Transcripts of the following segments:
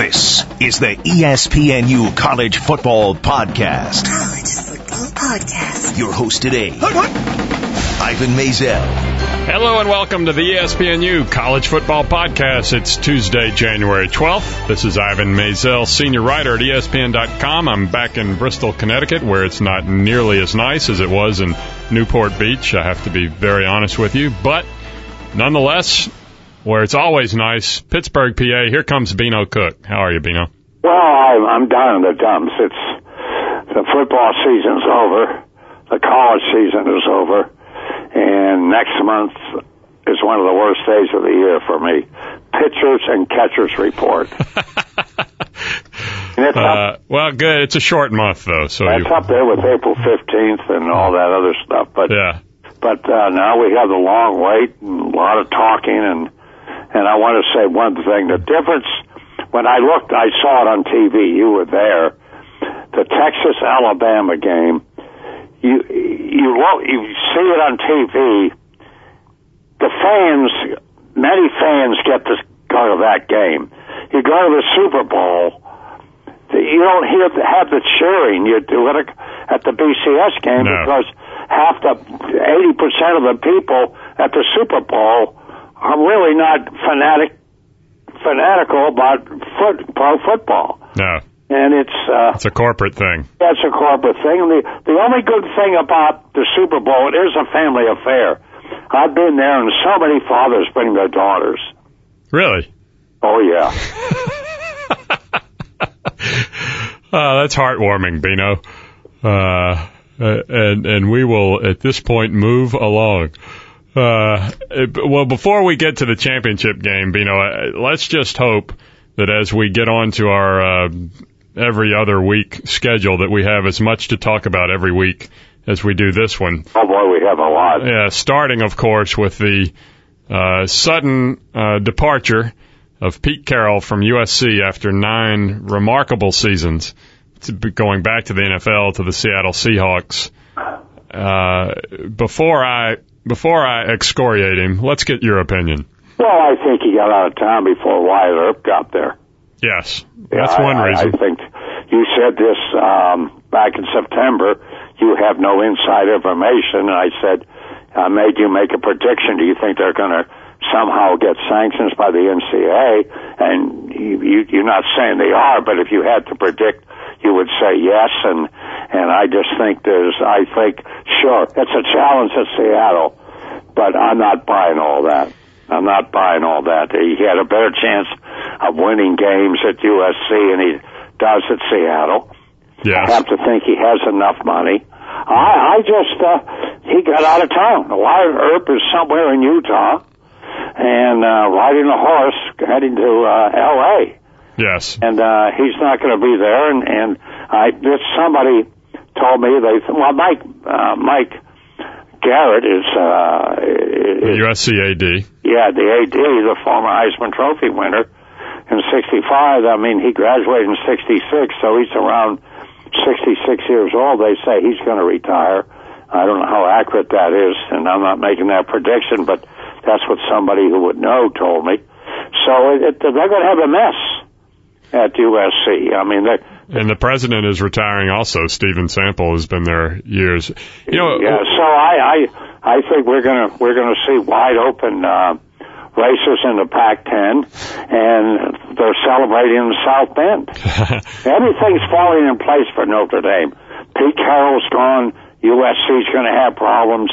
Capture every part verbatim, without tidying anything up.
This is the E S P N U College Football Podcast. College Football Podcast. Your host today, Ivan Maisel. Hello and welcome to the E S P N U College Football Podcast. It's Tuesday, January twelfth. This is Ivan Maisel, senior writer at E S P N dot com. I'm back in Bristol, Connecticut, where it's not nearly as nice as it was in Newport Beach. I have to be very honest with you. But nonetheless, where it's always nice, Pittsburgh, P A. Here comes Bino Cook. How are you, Bino? Well, I'm, I'm down in the dumps. It's the football season's over. The college season is over. And next month is one of the worst days of the year for me. Pitchers and catchers report. and it's uh, up, well, good. It's a short month, though. So it's you... up there with April fifteenth and all that other stuff. But yeah. but uh, now we have the long wait and a lot of talking. And, and I want to say one thing. The difference, when I looked, I saw it on T V. You were there. The Texas-Alabama game. You you you see it on T V. The fans, many fans get to go to that game. You go to the Super Bowl, you don't hear have the cheering you do it at the B C S game no. because half the eighty percent of the people at the Super Bowl are really not fanatic fanatical about foot, pro football. No. And it's uh, it's a corporate thing. That's a corporate thing. And the, the only good thing about the Super Bowl, it is a family affair. I've been there, and so many fathers bring their daughters. Really? Oh, yeah. uh, that's heartwarming, Bino. Uh, and, and we will, at this point, move along. Uh, well, before we get to the championship game, Bino, let's just hope that as we get on to our uh, every other week schedule, that we have as much to talk about every week as we do this one. Oh, boy, we have a lot. Yeah, starting, of course, with the uh, sudden uh, departure of Pete Carroll from U S C after nine remarkable seasons, going back to the N F L, to the Seattle Seahawks. Uh, before I before I excoriate him, let's get your opinion. Well, I think he got out of town before Wyatt Earp got there. Yes, that's yeah, one I, reason. I think you said this um, back in September. You have no inside information, and I said, I made you make a prediction. Do you think they're going to somehow get sanctions by the N C A A? And you, you, you're not saying they are, but if you had to predict, you would say yes. And and I just think there's, I think, sure, it's a challenge at Seattle, but I'm not buying all that. I'm not buying all that. He had a better chance of winning games at U S C than he does at Seattle. Yes. I have to think he has enough money. I, I just, uh, he got out of town. Wyatt Earp is somewhere in Utah and uh, riding a horse heading to uh, L A. Yes. And uh, he's not going to be there. And, and I, this, somebody told me, they well, Mike, uh, Mike Garrett is, uh, is U S C A D. Yeah, the A D, the former Heisman Trophy winner in sixty-five. I mean, he graduated in sixty-six, so he's around sixty-six years old. They say he's going to retire. I don't know how accurate that is, and I'm not making that prediction, but that's what somebody who would know told me. So it, it, they're going to have a mess at U S C. I mean, they and the president is retiring also. Stephen Sample has been there years. You know, yeah. So I, I, I think we're gonna we're gonna see wide open uh, races in the Pac ten, and they're celebrating in South Bend. Everything's falling in place for Notre Dame. Pete Carroll's gone. U S C's going to have problems.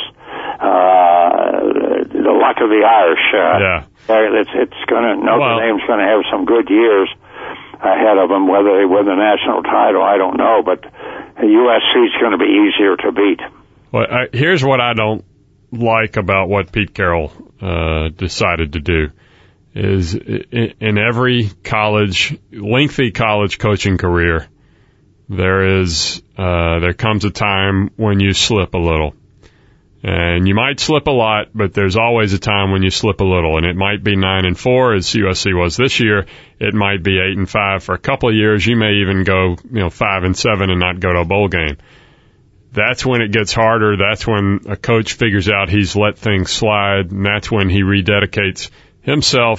Uh, the luck of the Irish. Uh, yeah. It's it's going to Notre well, Dame's going to have some good years ahead of them. Whether they win the national title, I don't know, but U S C's going to be easier to beat. Well, I, here's what I don't like about what Pete Carroll uh, decided to do is in, in every college, lengthy college coaching career, there is uh, there comes a time when you slip a little. And you might slip a lot, but there's always a time when you slip a little. And it might be nine and four, as U S C was this year. It might be eight and five for a couple of years. You may even go, you know, five and seven and not go to a bowl game. That's when it gets harder. That's when a coach figures out he's let things slide, and that's when he rededicates himself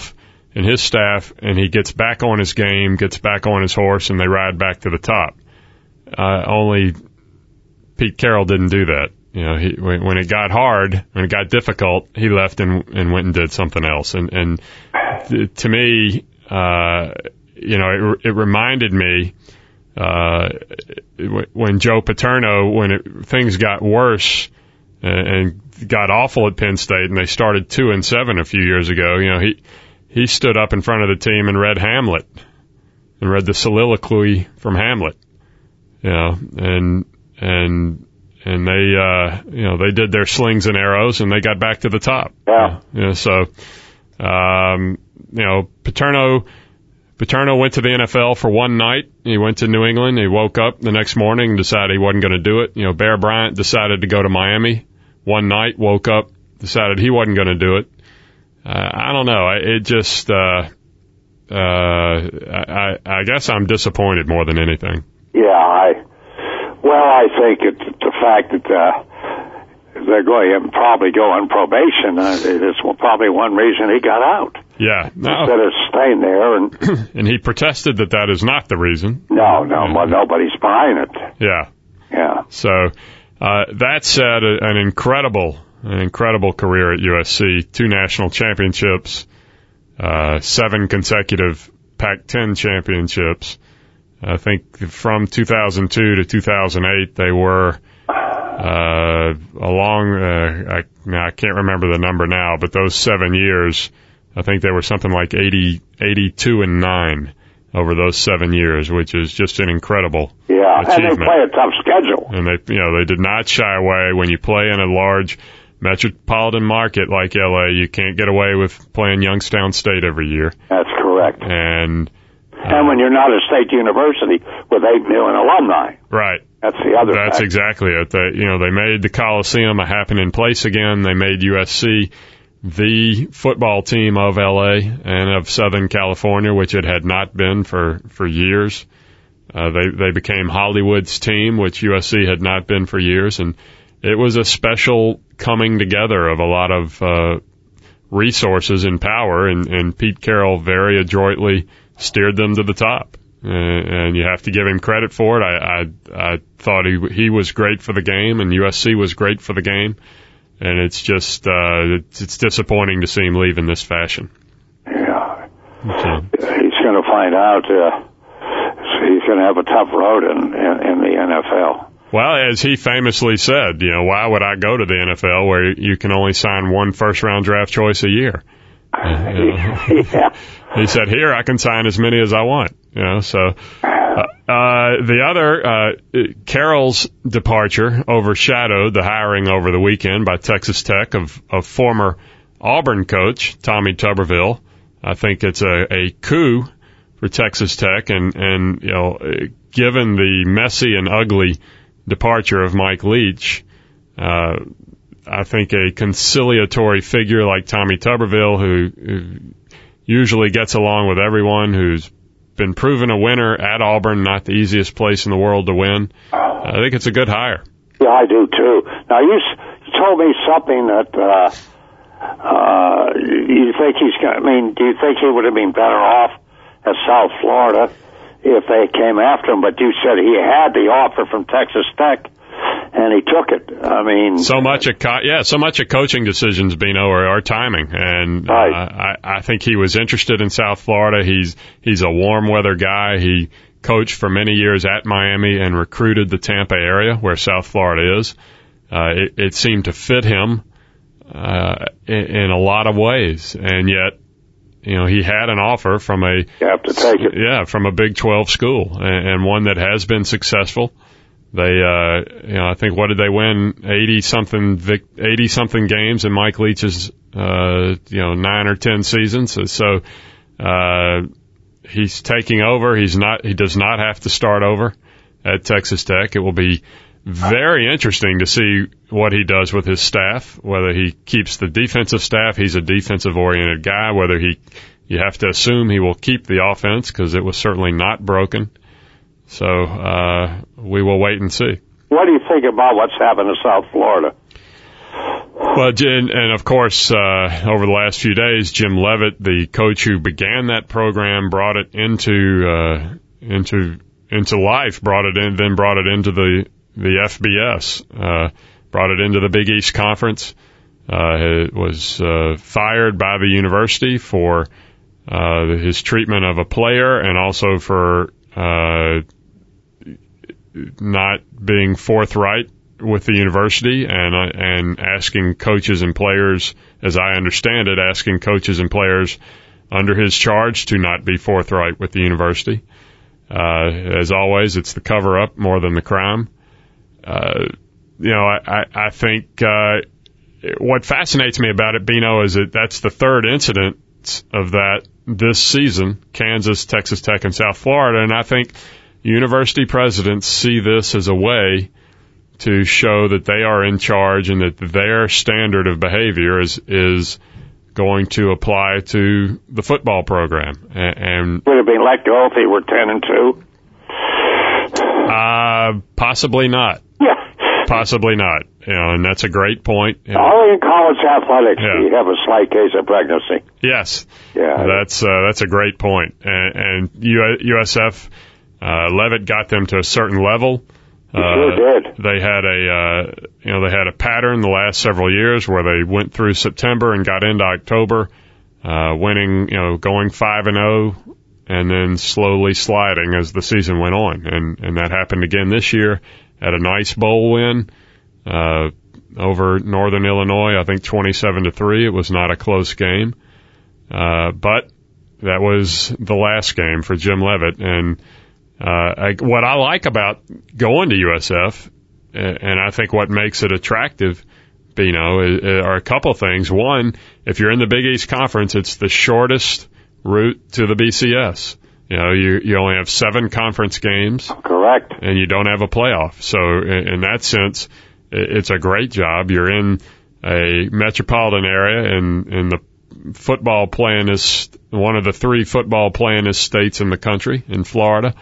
and his staff, and he gets back on his game, gets back on his horse, and they ride back to the top. Uh, only Pete Carroll didn't do that. You know, he, when, when it got hard, when it got difficult, he left and, and went and did something else. And, and th- to me, uh, you know, it, it reminded me, uh, when Joe Paterno, when it, things got worse and, and got awful at Penn State, and they started two and seven a few years ago, you know, he, he stood up in front of the team and read Hamlet and read the soliloquy from Hamlet, you know, and, and, And they, uh, you know, they did their slings and arrows, and they got back to the top. Yeah. You know, so, um, you know, Paterno, Paterno went to the N F L for one night. He went to New England. He woke up the next morning and decided he wasn't going to do it. You know, Bear Bryant decided to go to Miami one night, woke up, decided he wasn't going to do it. Uh, I don't know. It just, uh, uh, I, I guess I'm disappointed more than anything. Yeah, I, well, I think it's the fact that uh, they're going to probably go on probation. Uh, it's probably one reason he got out. Yeah. No. Instead of staying there. And, and he protested that that is not the reason. No, no, yeah. well, nobody's buying it. Yeah. Yeah. So, uh, that said, an incredible, an incredible career at U S C. Two national championships, uh, seven consecutive Pac ten championships. I think from two thousand two to two thousand eight, they were, uh, along, uh, I, I can't remember the number now, but those seven years, I think they were something like eighty, eighty-two and nine over those seven years, which is just an incredible yeah, achievement. And they play a tough schedule. And they, you know, they did not shy away. When you play in a large metropolitan market like L A, you can't get away with playing Youngstown State every year. That's correct. And, And when you're not a state university with eight million alumni. Right. That's the other That's fact. exactly it. They, you know, they made the Coliseum a happening place again. They made U S C the football team of L A and of Southern California, which it had not been for, for years. Uh, they, they became Hollywood's team, which U S C had not been for years. And it was a special coming together of a lot of, uh, resources and power, and, and Pete Carroll very adroitly steered them to the top, uh, and you have to give him credit for it. I, I, I thought he, he was great for the game, and U S C was great for the game, and it's just, uh, it's, it's disappointing to see him leave in this fashion. Yeah. So. He's going to find out, uh, he's going to have a tough road in, in, in the N F L. Well, as he famously said, you know, why would I go to the N F L where you can only sign one first round draft choice a year? Uh, you know. Yeah. He said, here, I can sign as many as I want. You know, so, uh, uh, the other, uh, Carroll's departure overshadowed the hiring over the weekend by Texas Tech of, of former Auburn coach Tommy Tuberville. I think it's a, a coup for Texas Tech, and, and, you know, given the messy and ugly departure of Mike Leach, uh, I think a conciliatory figure like Tommy Tuberville, who, who usually gets along with everyone, who's been proven a winner at Auburn, not the easiest place in the world to win. I think it's a good hire. Yeah, I do too. Now, you, you told me something that, uh, uh, you think he's going to, I mean, do you think he would have been better off at South Florida if they came after him? But you said he had the offer from Texas Tech, and he took it. I mean, so much of co- yeah, so much of coaching decisions, Bino, are, are timing, and right. uh, I, I think he was interested in South Florida. He's he's a warm weather guy. He coached for many years at Miami and recruited the Tampa area where South Florida is. Uh, it, it seemed to fit him uh, in, in a lot of ways, and yet, you know, he had an offer from a you have to take it. yeah from a Big twelve school, and, and one that has been successful. They, uh, you know, I think what did they win? eighty something, eighty something games in Mike Leach's, uh, you know, nine or ten seasons. So, uh, he's taking over. He's not, he does not have to start over at Texas Tech. It will be very interesting to see what he does with his staff, whether he keeps the defensive staff. He's a defensive oriented guy, whether he, you have to assume he will keep the offense because it was certainly not broken. So, uh, we will wait and see. What do you think about what's happened to South Florida? Well, and, and of course, uh, over the last few days, Jim Leavitt, the coach who began that program, brought it into uh, into into life, brought it in, then brought it into the the F B S, uh, brought it into the Big East Conference. Uh, it was uh, fired by the university for uh, his treatment of a player, and also for uh, not being forthright with the university, and uh, and asking coaches and players, as I understand it, asking coaches and players under his charge to not be forthright with the university. Uh, as always, it's the cover-up more than the crime. Uh, you know, I, I, I think uh, what fascinates me about it, Bino, is that that's the third incident of that this season, Kansas, Texas Tech, and South Florida, and I think university presidents see this as a way to show that they are in charge and that their standard of behavior is is going to apply to the football program. And, and would have been let go if they were ten and two. Uh, possibly not. Yeah, possibly not. You know, and that's a great point. You know, only in college athletics yeah. you have a slight case of pregnancy. Yes. Yeah, that's uh, that's a great point. And, and U S F, uh, Leavitt got them to a certain level. You sure uh, did. They had a, uh, you know, they had a pattern the last several years where they went through September and got into October, uh, winning, you know, going five and oh, and then slowly sliding as the season went on. And, and that happened again this year. Had a nice bowl win, uh, over Northern Illinois, I think twenty-seven to three. It was not a close game. Uh, but that was the last game for Jim Leavitt. And, Uh, I, what I like about going to U S F, and I think what makes it attractive, Bino, is, are a couple things. One, if you're in the Big East Conference, it's the shortest route to the B C S. You know, you, you only have seven conference games. Correct. And you don't have a playoff. So in, in that sense, it's a great job. You're in a metropolitan area, and, and the football playingest, one of the three football playingest states in the country, in Florida.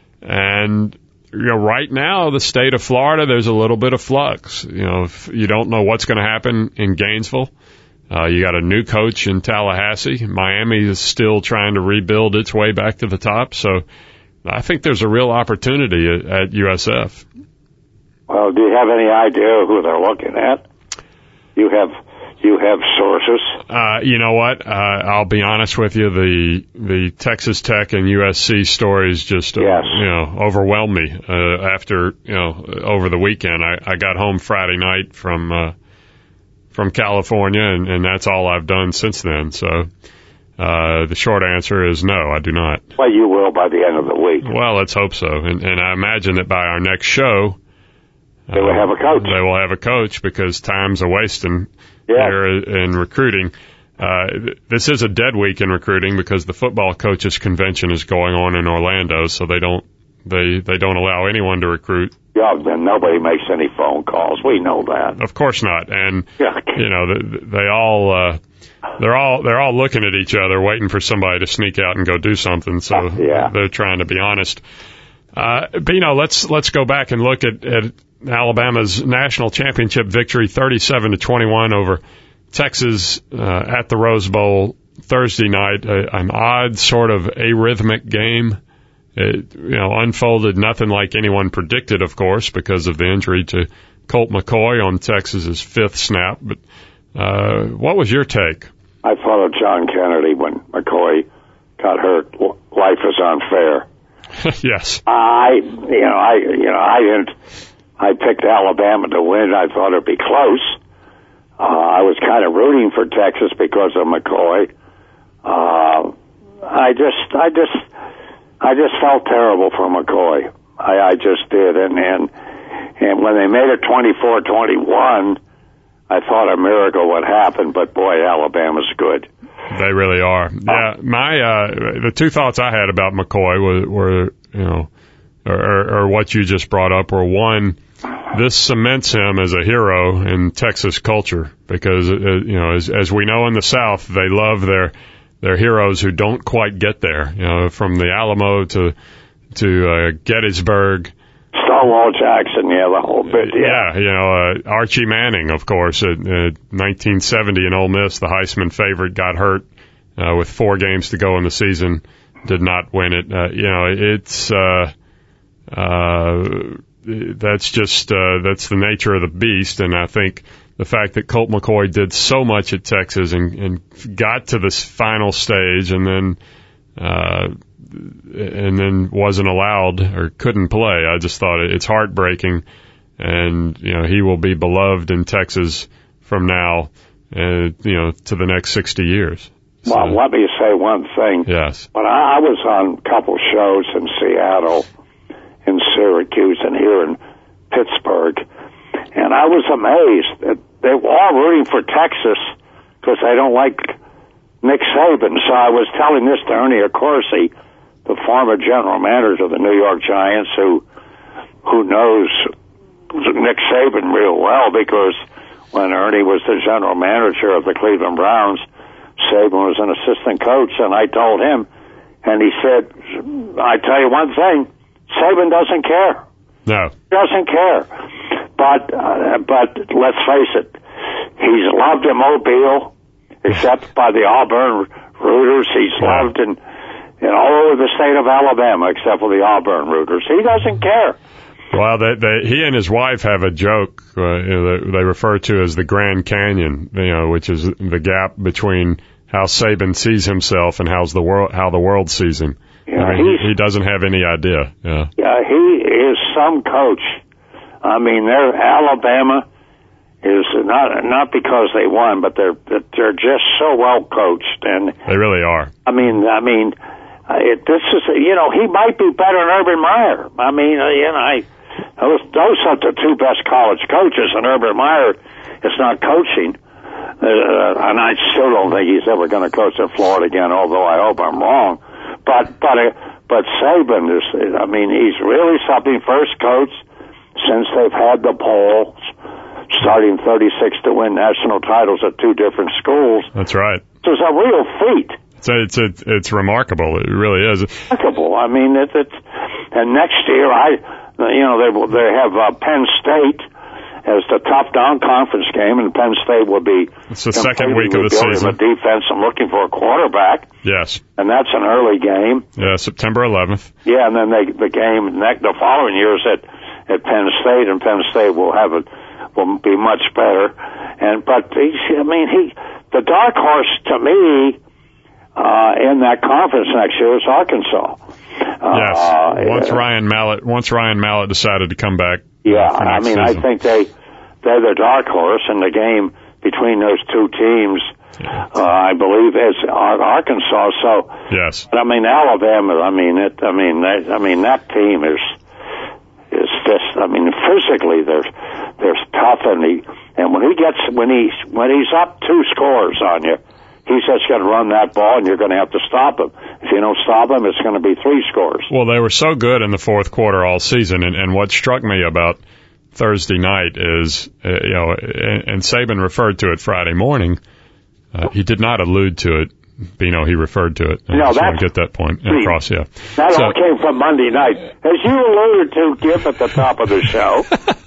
And, you know, right now, the state of Florida, there's a little bit of flux. You know, if you don't know what's going to happen in Gainesville. Uh, you got a new coach in Tallahassee. Miami is still trying to rebuild its way back to the top. So I think there's a real opportunity at, at U S F. Well, do you have any idea who they're looking at? You have... You have sources? Uh, you know what? Uh, I'll be honest with you. The the Texas Tech and U S C stories just, uh, yes. you know, overwhelmed me. Uh, after, you know, over the weekend, I, I got home Friday night from uh, from California, and, and that's all I've done since then. So uh, the short answer is no, I do not. Well, you will by the end of the week. Well, let's hope so. And, and I imagine that by our next show, they will have a coach. They will have a coach because time's a wasting. Yeah. Here in recruiting. Uh, this is a dead week in recruiting because the football coaches convention is going on in Orlando, so they don't they they don't allow anyone to recruit. Yeah, then nobody makes any phone calls. We know that. Of course not. And yeah. you know, they, they all uh, they're all they're all looking at each other, waiting for somebody to sneak out and go do something. So yeah. they're trying to be honest. Uh, Bino, let's let's go back and look at, at Alabama's national championship victory, thirty-seven to twenty-one over Texas uh, at the Rose Bowl Thursday night. Uh, an odd sort of arrhythmic game. It, you know, unfolded nothing like anyone predicted, of course, because of the injury to Colt McCoy on Texas's fifth snap. But uh, what was your take? I followed John Kennedy when McCoy got hurt. Life is unfair. Yes. I, you know, I, you know, I didn't. I picked Alabama to win. I thought it'd be close. Uh, I was kind of rooting for Texas because of McCoy. Uh, I just, I just, I just felt terrible for McCoy. I, I just did, and and and when they made it twenty-four twenty-one, I thought a miracle would happen. But boy, Alabama's good. They really are. Yeah, my uh, the two thoughts I had about McCoy were, were you know, or, or what you just brought up were, one, this cements him as a hero in Texas culture because, uh, you know, as, as we know in the South, they love their their heroes who don't quite get there. You know, from the Alamo to to uh, Gettysburg Stonewall Jackson, yeah, the whole bit. Yeah, yeah you know, uh, Archie Manning, of course, in uh, nineteen seventy in Ole Miss, the Heisman favorite, got hurt uh, with four games to go in the season, did not win it. Uh, you know, it's uh, uh, that's just uh, that's the nature of the beast, and I think the fact that Colt McCoy did so much at Texas and, and got to this final stage, and then. Uh, and then wasn't allowed or couldn't play. I just thought it's heartbreaking, and you know he will be beloved in Texas from now, uh, you know, to the next sixty years. So, well, let me say one thing. Yes. When I, I was on a couple shows in Seattle, in Syracuse, and here in Pittsburgh, and I was amazed that they were all rooting for Texas because they don't like Nick Saban. So I was telling this to Ernie Accorsi, the former general manager of the New York Giants, who who knows Nick Saban real well, because when Ernie was the general manager of the Cleveland Browns, Saban was an assistant coach, and I told him, and he said, I tell you one thing, Saban doesn't care. No. He doesn't care. But, uh, but let's face it, he's loved in Mobile, except by the Auburn Rooters. He's yeah. loved in And all over the state of Alabama, except for the Auburn Rooters. He doesn't care. Well, they, they, he and his wife have a joke uh, you know, they, they refer to as the Grand Canyon, you know, which is the gap between how Saban sees himself and how's the world, how the world sees him. Yeah, I mean, he, he doesn't have any idea. Yeah. Yeah, he is some coach. I mean, they're Alabama is not not because they won, but they're they're just so well coached, and they really are. I mean, I mean. Uh, it, this is, you know, he might be better than Urban Meyer. I mean, uh, you know, I, those, those are the two best college coaches, and Urban Meyer is not coaching. Uh, and I still don't think he's ever going to coach at Florida again, although I hope I'm wrong. But, but, uh, but Saban is, I mean, he's really something. First coach since they've had the polls, starting thirty-six to win national titles at two different schools. That's right. It was a real feat. So it's it's it's remarkable. It really is. Remarkable. I mean, it, it's and next year, I you know they they have uh, Penn State as the top down conference game, and Penn State will be. It's the second week of the season. The defense and looking for a quarterback. Yes. And that's an early game. Yeah, September eleventh. Yeah, and then they, the game next the following year is at at Penn State, and Penn State will have a will be much better. And but he's, I mean, he the dark horse to me. Uh, in that conference next year is Arkansas. Uh, yes. Once uh, Ryan Mallett, once Ryan Mallett decided to come back. Yeah, uh, I mean, season. I think they they're the dark horse in the game between those two teams. Yeah. Uh, I believe is Arkansas. So yes. But I mean, Alabama. I mean, it. I mean, that, I mean that team is is just. I mean, physically they're they're tough, and he and when he gets when he when he's up two scores on you. He's just going to run that ball, and you're going to have to stop him. If you don't stop him, it's going to be three scores. Well, they were so good in the fourth quarter all season, and, and what struck me about Thursday night is, uh, you know, and, and Saban referred to it Friday morning. Uh, he did not allude to it. Bino, he referred to it. I no, just that's, want to get that point across, yeah. That so, all came from Monday night. As you alluded to, Giff, at the top of the show.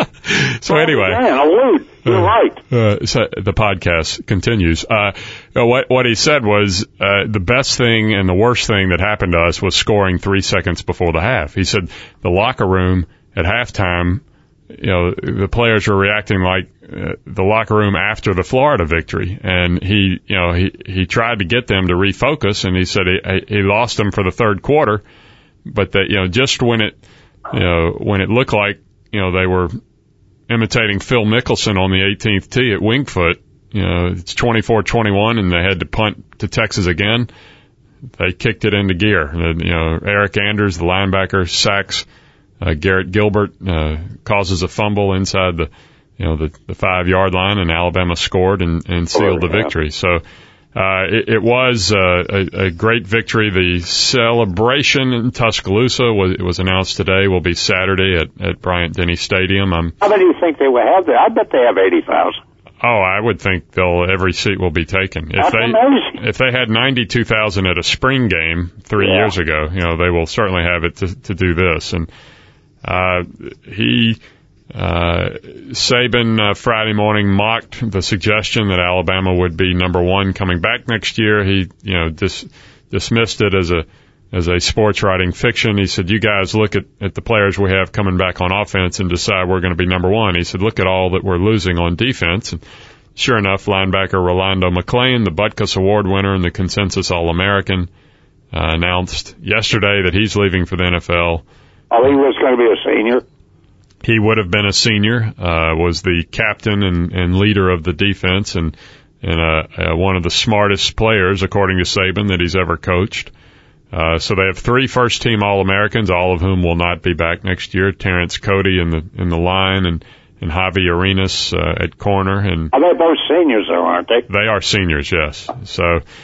So well, anyway. Man, allude. You're uh, right. Uh, so the podcast continues. Uh, what, what he said was, uh, the best thing and the worst thing that happened to us was scoring three seconds before the half. He said the locker room at halftime, you know, the players were reacting like uh, the locker room after the Florida victory. And he, you know, he, he tried to get them to refocus, and he said he, he lost them for the third quarter. But that, you know, just when it, you know, when it looked like, you know, they were imitating Phil Mickelson on the eighteenth tee at Winged Foot, you know, it's twenty-four twenty-one and they had to punt to Texas again. They kicked it into gear. And, you know, Eric Anders, the linebacker, sacks uh, Garrett Gilbert, uh, causes a fumble inside the, you know, the, the five yard line, and Alabama scored and, and sealed the victory. So, uh, it, it was, uh, a, a great victory. The celebration in Tuscaloosa was, it was announced today will be Saturday at, at Bryant-Denny Stadium. I'm, How many do you think they will have there? I bet they have eighty thousand. Oh, I would think they'll, every seat will be taken. If That's they, amazing. If they had ninety-two thousand at a spring game three yeah. years ago, you know, they will certainly have it to, to do this. And, Uh, he, uh, Saban uh, Friday morning mocked the suggestion that Alabama would be number one coming back next year. He, you know, dis- dismissed it as a as a sports writing fiction. He said, you guys look at, at the players we have coming back on offense and decide we're going to be number one. He said, look at all that we're losing on defense. And sure enough, linebacker Rolando McClain, the Butkus Award winner and the consensus All-American, uh, announced yesterday that he's leaving for the N F L. Oh, he was going to be a senior? He would have been a senior, uh, was the captain and, and leader of the defense and, and uh, uh, one of the smartest players, according to Saban, that he's ever coached. Uh, so they have three first-team All-Americans, all of whom will not be back next year. Terrence Cody in the in the line, and and Javi Arenas uh, at corner. And are they both seniors, though, aren't they? They are seniors, yes. So,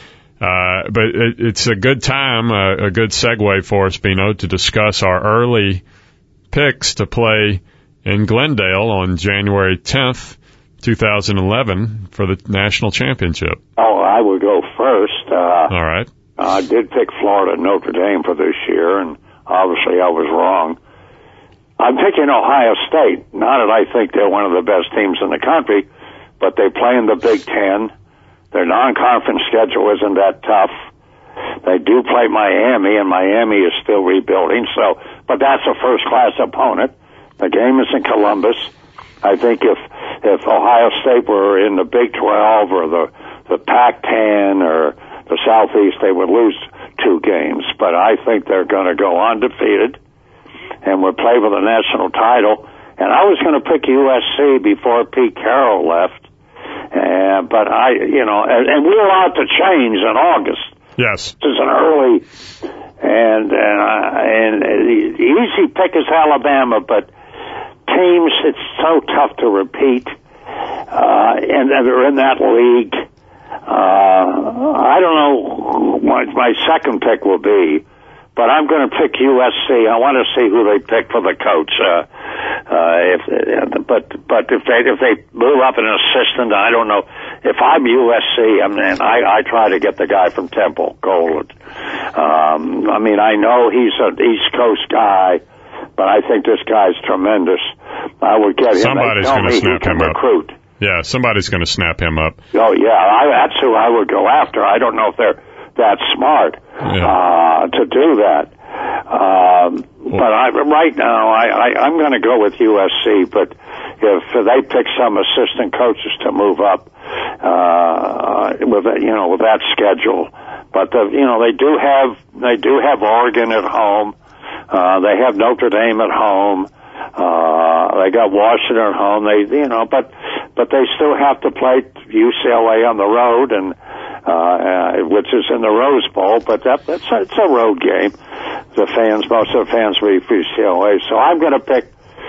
uh, but it, it's a good time, uh, a good segue for us, Bino, to discuss our early picks to play in Glendale on January tenth, twenty eleven, for the national championship. Oh, I would go first. Uh, all right. I did pick Florida Notre Dame for this year, and obviously I was wrong. I'm picking Ohio State. Not that I think they're one of the best teams in the country, but they play in the Big Ten. Their non-conference schedule isn't that tough. They do play Miami, and Miami is still rebuilding. So, but that's a first-class opponent. The game is in Columbus. I think if if Ohio State were in the Big twelve or the the Pac ten or the Southeast, they would lose two games. But I think they're going to go undefeated and would play for the national title. And I was going to pick U S C before Pete Carroll left. Uh, but I, you know, and, and we're allowed to change in August. Yes. This is an early, and, and, uh, and the easy pick is Alabama, but teams, it's so tough to repeat. Uh, and, and they're in that league. Uh, I don't know what my second pick will be, but I'm going to pick U S C. I want to see who they pick for the coach. Uh, uh, if, but, but if they, if they move up an assistant, I don't know. If I'm U S C, I mean, I, I try to get the guy from Temple, Gold. Um, I mean, I know he's an East Coast guy, but I think this guy's tremendous. I would get him. Somebody's going to snap him recruit. up. Yeah, somebody's going to snap him up. Oh, yeah, I, that's who I would go after. I don't know if they're that smart yeah. uh, to do that. Um, well, but I, right now, I, I, I'm going to go with U S C, but if they pick some assistant coaches to move up uh, with, you know, with that schedule. But, the, you know, they do have, they do have Oregon at home. Uh, they have Notre Dame at home. Uh, they got Washington at home. They, you know, but, but they still have to play U C L A on the road, and, uh, uh which is in the Rose Bowl, but that, that's a, it's a road game. The fans, most of the fans will be for U C L A. So I'm going to pick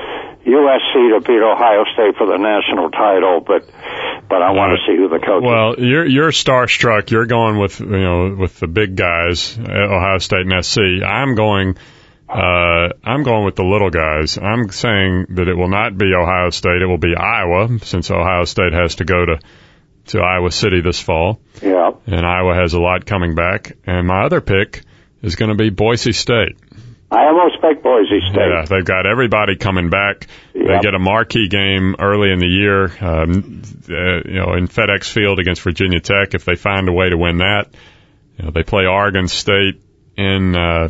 U S C to beat Ohio State for the national title, but, but I want to see who the coach is. Well, you're, you're starstruck. You're going with, you know, with the big guys, Ohio State and S C. I'm going, Uh, I'm going with the little guys. I'm saying that it will not be Ohio State. It will be Iowa, since Ohio State has to go to, to Iowa City this fall. Yeah. And Iowa has a lot coming back. And my other pick is going to be Boise State. I almost picked Boise State. Yeah, they've got everybody coming back. Yep. They get a marquee game early in the year, um, uh, you know, in FedEx Field against Virginia Tech. If they find a way to win that, you know, they play Oregon State in, uh,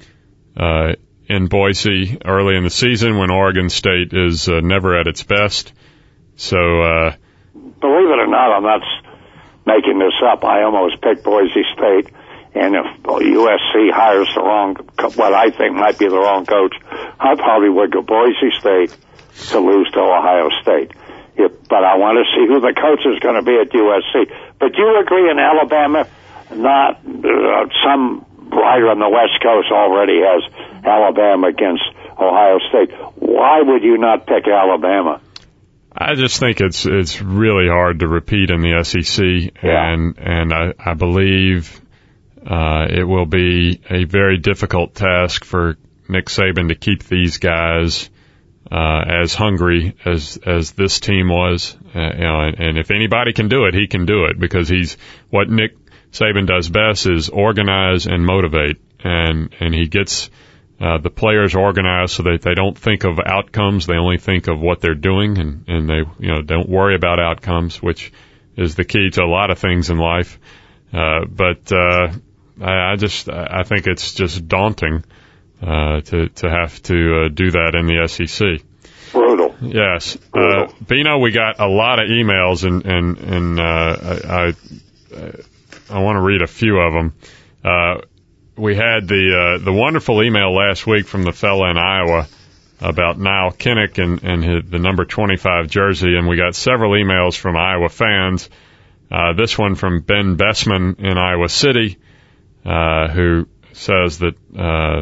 uh, in Boise early in the season when Oregon State is uh, never at its best. So, uh, believe it or not, I'm not making this up. I almost picked Boise State, and if U S C hires the wrong, what I think might be the wrong coach, I probably would go Boise State to lose to Ohio State. If, but I want to see who the coach is going to be at U S C. But you agree in Alabama, not uh, some writer on the West Coast already has Alabama against Ohio State. Why would you not pick Alabama? I just think it's it's really hard to repeat in the S E C, yeah. and and I, I believe uh, it will be a very difficult task for Nick Saban to keep these guys uh, as hungry as as this team was. Uh, you know, and, and if anybody can do it, he can do it, because he's what Nick Saban does best is organize and motivate, and and he gets Uh, the players organize so that they don't think of outcomes. They only think of what they're doing, and, and they, you know, don't worry about outcomes, which is the key to a lot of things in life. Uh, but, uh, I, I just, I think it's just daunting, uh, to, to have to, uh, do that in the S E C. Brutal. Yes. Brutal. Uh, Bino, we got a lot of emails, and, and, and, uh, I, I, I want to read a few of them. Uh, We had the uh, the wonderful email last week from the fella in Iowa about Niall Kinnick and, and his, the number twenty-five jersey, and we got several emails from Iowa fans. Uh, this one from Ben Bessman in Iowa City, uh, who says that, uh,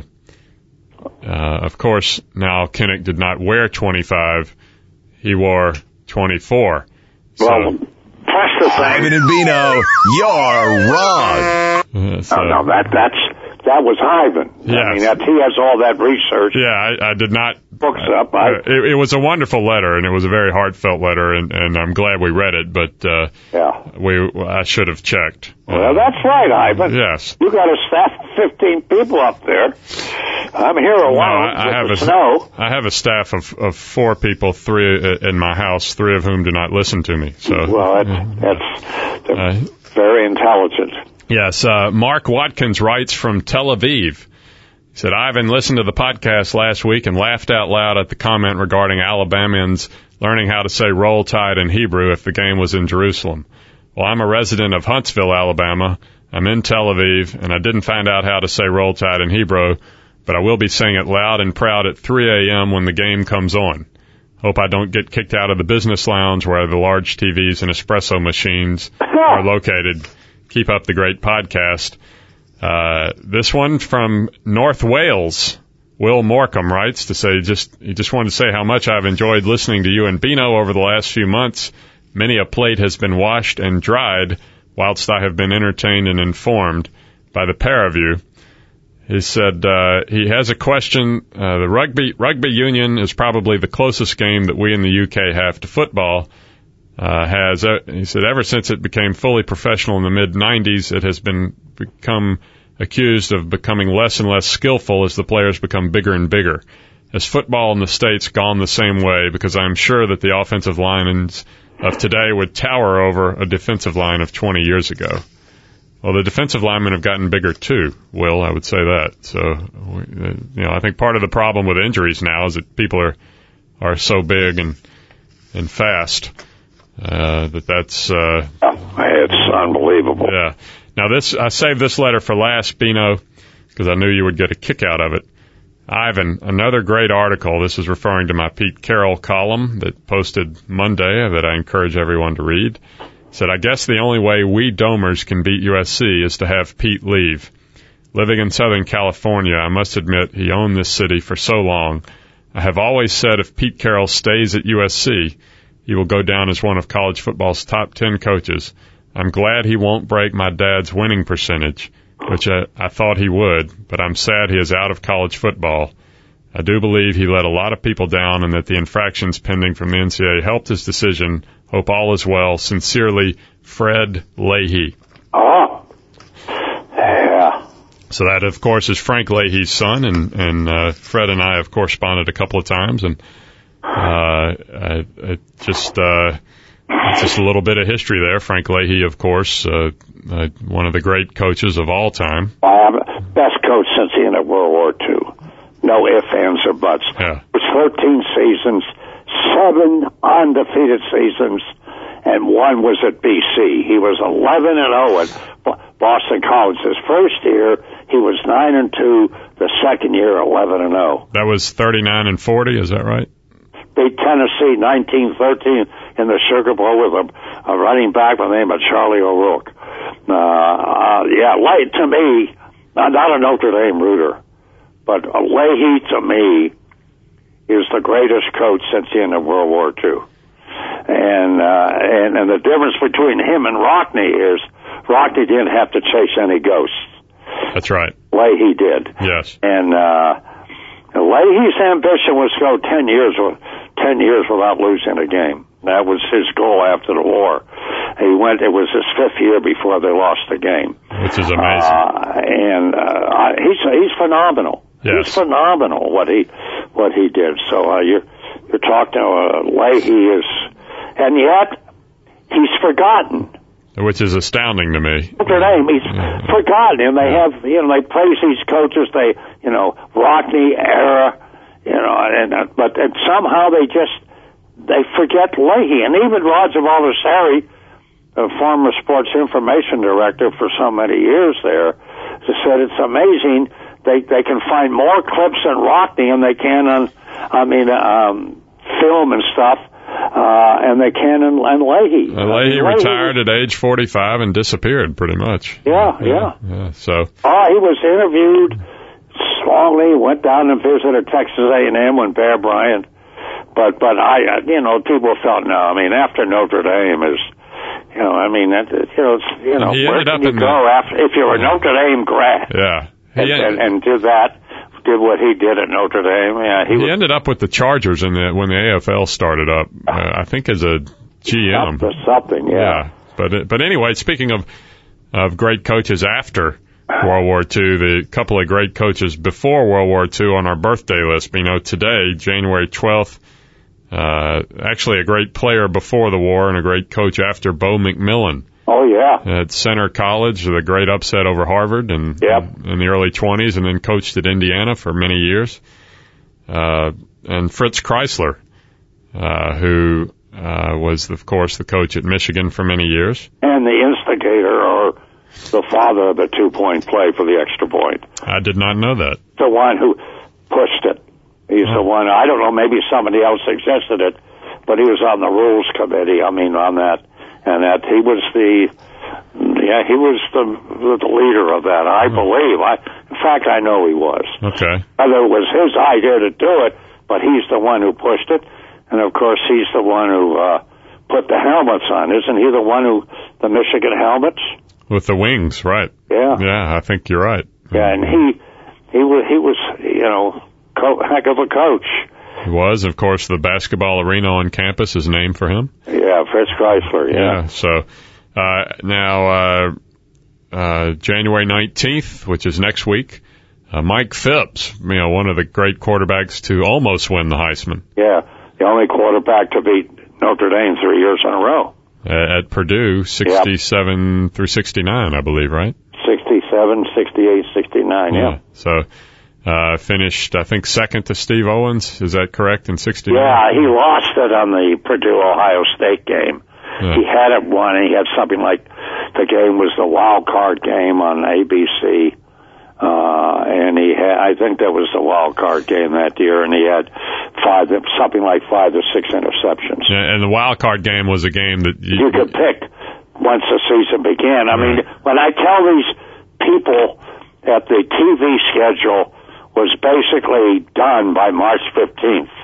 uh, of course, Niall Kinnick did not wear twenty-five. He wore twenty-four. So, well, that's the thing. Ivan and Bino, you're wrong. Uh, so, no, no, that, that's, that was Ivan. Yes. I mean, that, he has all that research. Yeah, I, I did not. Books up. I, Uh, it, it was a wonderful letter, and it was a very heartfelt letter, and, and I'm glad we read it. But uh, yeah. we, I should have checked. Well, Uh, that's right, Ivan. yes. You got a staff of fifteen people up there. I'm here alone. No, I, I have with a the snow. I have a staff of, of four people, three uh, in my house, three of whom do not listen to me. So Well, that's, that's, that's uh, very intelligent. yes, uh, Mark Watkins writes from Tel Aviv. He said, Ivan listened to the podcast last week and laughed out loud at the comment regarding Alabamians learning how to say Roll Tide in Hebrew if the game was in Jerusalem. Well, I'm a resident of Huntsville, Alabama. I'm in Tel Aviv, and I didn't find out how to say Roll Tide in Hebrew, but I will be saying it loud and proud at three a.m. when the game comes on. Hope I don't get kicked out of the business lounge where the large T Vs and espresso machines are located. Keep up the great podcast. Uh, this one from North Wales, Will Morcom writes to say just he just wanted to say how much I've enjoyed listening to you and Bino over the last few months. Many a plate has been washed and dried whilst I have been entertained and informed by the pair of you. He said uh, he has a question. Uh, the rugby rugby union is probably the closest game that we in the U K have to football. Uh, has uh, he said ever since it became fully professional in the mid nineties, it has been become accused of becoming less and less skillful as the players become bigger and bigger. Has football in the States gone the same way? Because I'm sure that the offensive lines of today would tower over a defensive line of twenty years ago. Well, the defensive linemen have gotten bigger too, Will, I would say that. So, you know, I think part of the problem with injuries now is that people are are so big and and fast. Uh, that that's, uh, Oh, it's unbelievable. yeah. Now this, I saved this letter for last, Bino, because I knew you would get a kick out of it. Ivan, another great article. This is referring to my Pete Carroll column that posted Monday that I encourage everyone to read. Said, I guess the only way we Domers can beat U S C is to have Pete leave. Living in Southern California, I must admit he owned this city for so long. I have always said if Pete Carroll stays at U S C, he will go down as one of college football's top ten coaches. I'm glad he won't break my dad's winning percentage, which I, I thought he would, but I'm sad he is out of college football. I do believe he let a lot of people down and that the infractions pending from the N C double A helped his decision. Hope all is well. Sincerely, Fred Leahy. Oh, yeah. So that, of course, is Frank Leahy's son, and, and uh, Fred and I have corresponded a couple of times, and uh, I, I just uh, just a little bit of history there. Frank Leahy, of course, uh, uh, one of the great coaches of all time. Uh, best coach since the end of World War Two. No ifs, ands, or buts. Yeah. It was thirteen seasons, seven undefeated seasons, and one was at B C. He was eleven and oh at Boston College. His first year, he was nine and two. The second year, eleven and oh. That was thirty-nine and forty, is that right? Beat Tennessee nineteen thirteen in the Sugar Bowl with a, a running back by the name of Charlie O'Rourke. Uh, uh, yeah, late to me, not a Notre Dame rooter, but Leahy to me is the greatest coach since the end of World War Two. And, uh, and, and the difference between him and Rockne is Rockne didn't have to chase any ghosts. That's right. Leahy did. Yes. And, uh, Leahy's ambition was to go ten years, ten years without losing a game. That was his goal after the war. He went, it was his fifth year before they lost the game. Which is amazing. Uh, and, uh, he's, he's phenomenal. Yes. He's phenomenal what he what he did. So uh, you're you're talking to uh, Leahy is, and yet he's forgotten. Which is astounding to me. Notre Dame, he's yeah. forgotten, and they have, you know, they praise these coaches. They, you know, Rockne era, you know, and uh, but and somehow they just they forget Leahy, and even Roger Baldessari, a former sports information director for so many years there, said it's amazing they they can find more clips in Rockne than they can on, I mean, um, film and stuff. Uh, and they can and, and Leahy. Uh, Leahy retired at age forty-five and disappeared pretty much. Yeah, yeah. yeah. yeah so. Oh, he was interviewed strongly, went down and visited Texas A and M when Bear Bryant. But, but I, uh, you know, people felt, no, I mean, after Notre Dame is, you know, I mean, that, you know, it's, you know, he where ended can up you in go the, after, if you're a Notre Dame grad? Yeah. And, and, and did that. Did what he did at Notre Dame. Yeah, he, he was, ended up with the Chargers in the, when the A F L started up. Uh, I think as a G M. Something, yeah. yeah. But but anyway, speaking of of great coaches after World War Two, the couple of great coaches before World War Two on our birthday list. You know, today, January twelfth, uh, actually a great player before the war and a great coach after, Bo McMillan. Oh, yeah. At Center College, the great upset over Harvard and yep. in the early twenties, and then coached at Indiana for many years. Uh, and Fritz Chrysler, uh, who uh, was, of course, the coach at Michigan for many years. And the instigator or the father of the two-point play for the extra point. I did not know that. The one who pushed it. He's oh. the one, I don't know, maybe somebody else suggested it, but he was on the rules committee, I mean, on that. And that he was the, yeah, he was the the leader of that, I mm. believe. I, in fact, I know he was. Okay. Whether it was his idea to do it, but he's the one who pushed it. And, of course, he's the one who uh, put the helmets on. Isn't he the one who, the Michigan helmets? With the wings, right. Yeah. Yeah, I think you're right. Yeah, and he, he was, he was, you know, co- heck of a coach. He was, of course, the basketball arena on campus is named for him. Yeah, Fritz Chrysler, yeah. Yeah, so uh, now uh, uh, January nineteenth, which is next week, uh, Mike Phipps, you know, one of the great quarterbacks to almost win the Heisman. Yeah, the only quarterback to beat Notre Dame three years in a row. Uh, at Purdue, sixty-seven yep. through sixty-nine, I believe, right? sixty-seven, sixty-eight, sixty-nine, yeah. yeah. So... Uh, finished, I think, second to Steve Owens. Is that correct in sixty-nine? Yeah, he lost it on the Purdue-Ohio State game. Yeah. He had it won, and he had something like the game was the wild card game on A B C. Uh, and he had, I think that was the wild card game that year, and he had five, something like five or six interceptions. Yeah, and the wild card game was a game that you, you could pick once the season began. I right. mean, when I tell these people that the T V schedule was basically done by March fifteenth.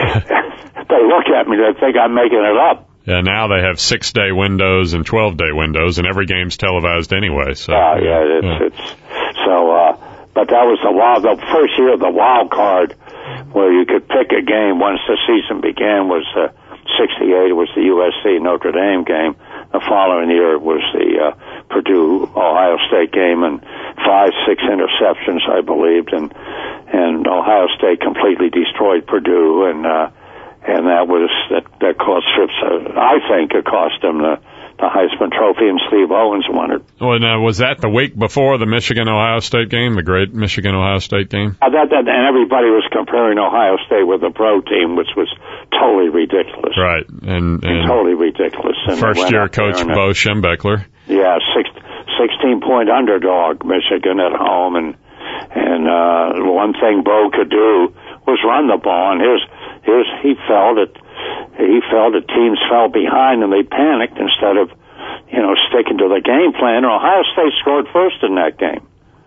They look at me, they think I'm making it up. Yeah, now they have six-day windows and twelve-day windows, and every game's televised anyway. So, uh, yeah, it's, yeah. it's so. Uh, but that was the wild, the first year of the wild card, where you could pick a game once the season began. Was uh, sixty-eight? It was the U S C Notre Dame game. The following year it was the uh, Purdue Ohio State game, and five, six interceptions, I believed, and and Ohio State completely destroyed Purdue, and uh, and that was that that cost Phipps, uh, I think, it cost him the the Heisman Trophy, and Steve Owens won it. Well, now, was that the week before the Michigan-Ohio State game, the great Michigan-Ohio State game? Uh, that, that, and everybody was comparing Ohio State with the pro team, which was totally ridiculous. Right. And, and, and totally ridiculous. And first-year coach Bo Schembechler. Yeah, six, sixteen-point underdog, Michigan at home, and and uh, one thing Bo could do was run the ball, and his, his, he felt it. He felt that teams fell behind and they panicked instead of, you know, sticking to the game plan. Ohio State scored first in that game.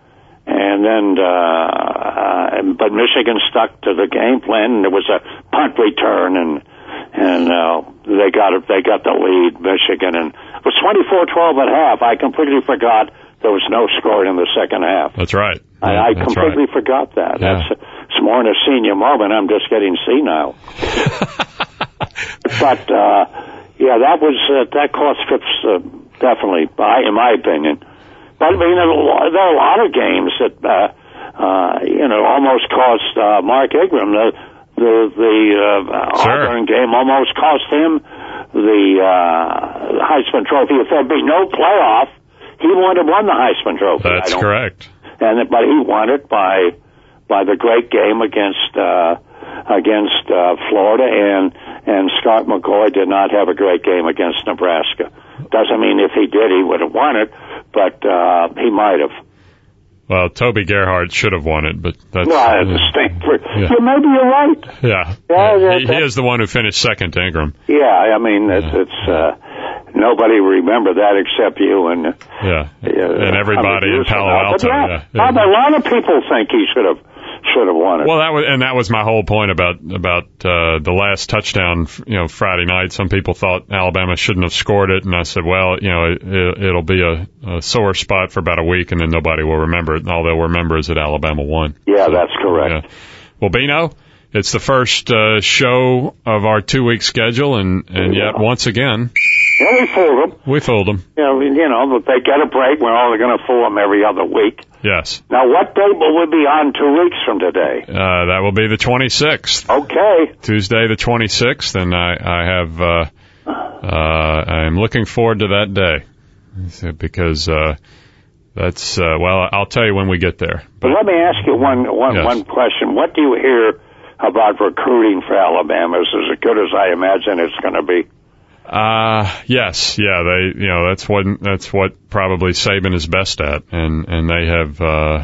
And then, uh, uh, but Michigan stuck to the game plan, and there was a punt return, and, and, uh, they got it, they got the lead, Michigan, and it was twenty-four twelve at half. I completely forgot there was no scoring in the second half. That's right. I, yeah, I that's completely right. forgot that. Yeah. That's, it's more than a senior moment. I'm just getting senile. But, uh, yeah, that was, uh, that cost Phipps, uh, definitely, by, in my opinion. But, I mean, there are, a lot, there are a lot of games that, uh, uh, you know, almost cost uh, Mark Ingram the the the uh, sure. Auburn game. Almost cost him the uh, Heisman Trophy. If there'd be no playoff, he would have won the Heisman Trophy. That's correct. And but he won it by by the great game against uh, against uh, Florida, and and Scott McCoy did not have a great game against Nebraska. Doesn't mean if he did, he would have won it, but uh, he might have. Well, Toby Gerhardt should have won it, but that's... Well, I understand. Yeah. Yeah, maybe you're right. Yeah. yeah, yeah he, he is the one who finished second to Ingram. Yeah, I mean, it's, yeah. it's uh, nobody remember that except you and... Yeah, uh, and everybody in Palo Alto. Yeah, yeah, yeah. A lot of people think he should have should have won it. Well, that was, and that was my whole point about about uh, the last touchdown, you know, Friday night. Some people thought Alabama shouldn't have scored it, and I said, well, you know, it, it'll be a, a sore spot for about a week, and then nobody will remember it. And all they'll remember is that Alabama won. Yeah, so, that's correct. Yeah. Well, Bino, it's the first uh, show of our two-week schedule, and, and yet once again... Yeah, we fooled them. We fooled them. You know, you know, they get a break. We're only going to fool them every other week. Yes. Now, what date will we be on two weeks from today? Uh, that will be the twenty-sixth. Okay. Tuesday the twenty-sixth, and I, I have, uh, uh, I'm looking forward to that day. Because, uh, that's, uh, well, I'll tell you when we get there. But let me ask you one, one, yes. one question. What do you hear about recruiting for Alabama? Is it as good as I imagine it's going to be? Uh, yes, yeah, they, you know, that's what, that's what probably Saban is best at, and, and they have, uh,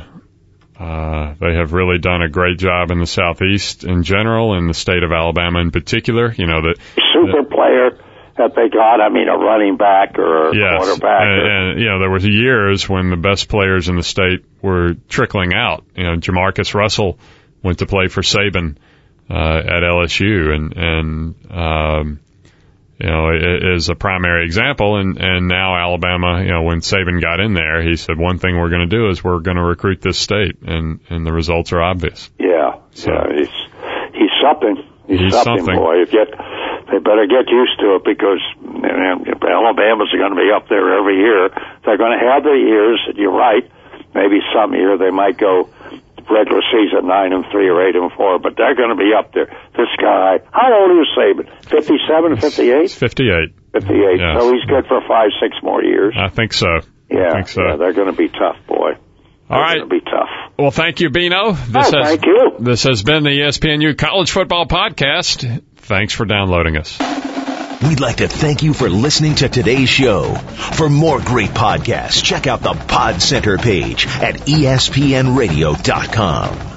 uh, they have really done a great job in the Southeast in general, and the state of Alabama in particular, you know, that. Super the, player that they got, I mean, a running back or a yes, quarterback. And, or, and, you know, there was years when the best players in the state were trickling out. You know, Jamarcus Russell went to play for Saban, uh, at L S U, and, and, um, you know, is a primary example, and, and now Alabama, you know, when Saban got in there, he said, one thing we're going to do is we're going to recruit this state, and, and the results are obvious. Yeah, so. yeah, he's, he's something. He's, he's something, something, boy. If you, they better get used to it, because you know, Alabama's going to be up there every year. They're going to have their years, you're right. Maybe some year they might go regular season nine and three or eight and four, but they're going to be up there. This guy, how old is Saban? Fifty-seven, fifty-eight? Fifty-eight. Fifty-eight. Yes. So he's good for five, six more years. I think so. Yeah, I think so. Yeah, they're going to be tough, boy. They're All right. going to be tough. Well, thank you, Bino. This oh, has, thank you. This has been the E S P N U College Football Podcast. Thanks for downloading us. We'd like to thank you for listening to today's show. For more great podcasts, check out the Pod Center page at E S P N radio dot com.